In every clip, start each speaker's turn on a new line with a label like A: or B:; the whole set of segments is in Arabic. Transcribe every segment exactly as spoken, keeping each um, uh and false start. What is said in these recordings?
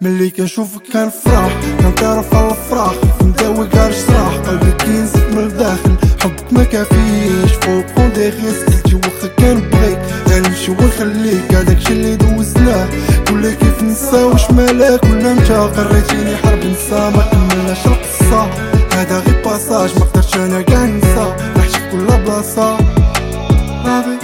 A: ملي كنشوفك كنفرح، كنطير على الفراق نداوي كاع الجراح، قلبي كينزف من الداخل، حبك ما كافيش فوق كوندي غير سلتي واخا كنبغيك، غنمشي ونخليك هداكشي اللي دوزناه، قولي كيف نسى واش مالك ولا نتا قريتيني حرب نسى ما كملناش القصة، هذا غير باساج مقدرتش انا كاع ننسى، رحت كل بلاصة لافي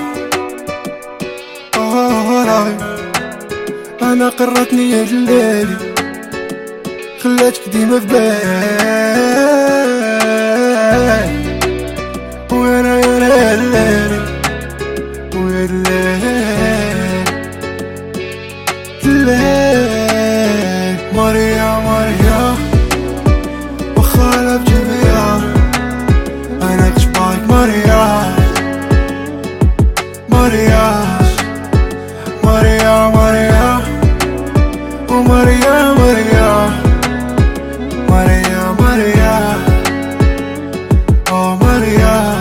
A: اه لافي، انا قررتني هاد الليلي خلاتك ديما في بالي، وانا يا الليلي ويا الليل الليل ماريا ماريا واخا انا بجيبيا انا كشباك ماريا ماريا ماريا ماريا وماريا ماريا ماريا ماريا او ماريا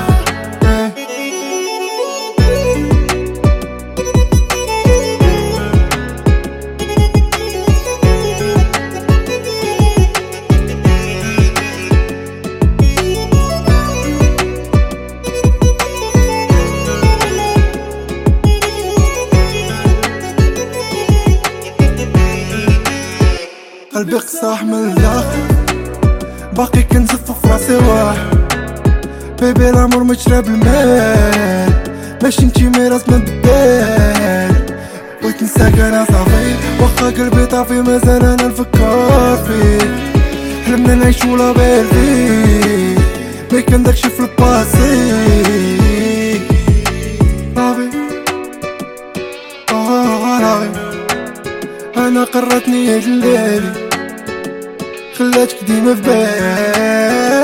A: قلبي قصاح من الداخل باقي كنزف في راسي واحد، بيبي الامور متشرب المال ماشي نتي ميراث من بدال، بغيت نساك انا صافي واخا قلبي طافي مازال انا نفكر فيك، حلمنا نعيشو لا بال فيك مي كان داكشي في الباسي صافي اه صافي، انا قررتني هاد الليلي خلاتك ديما في بالي.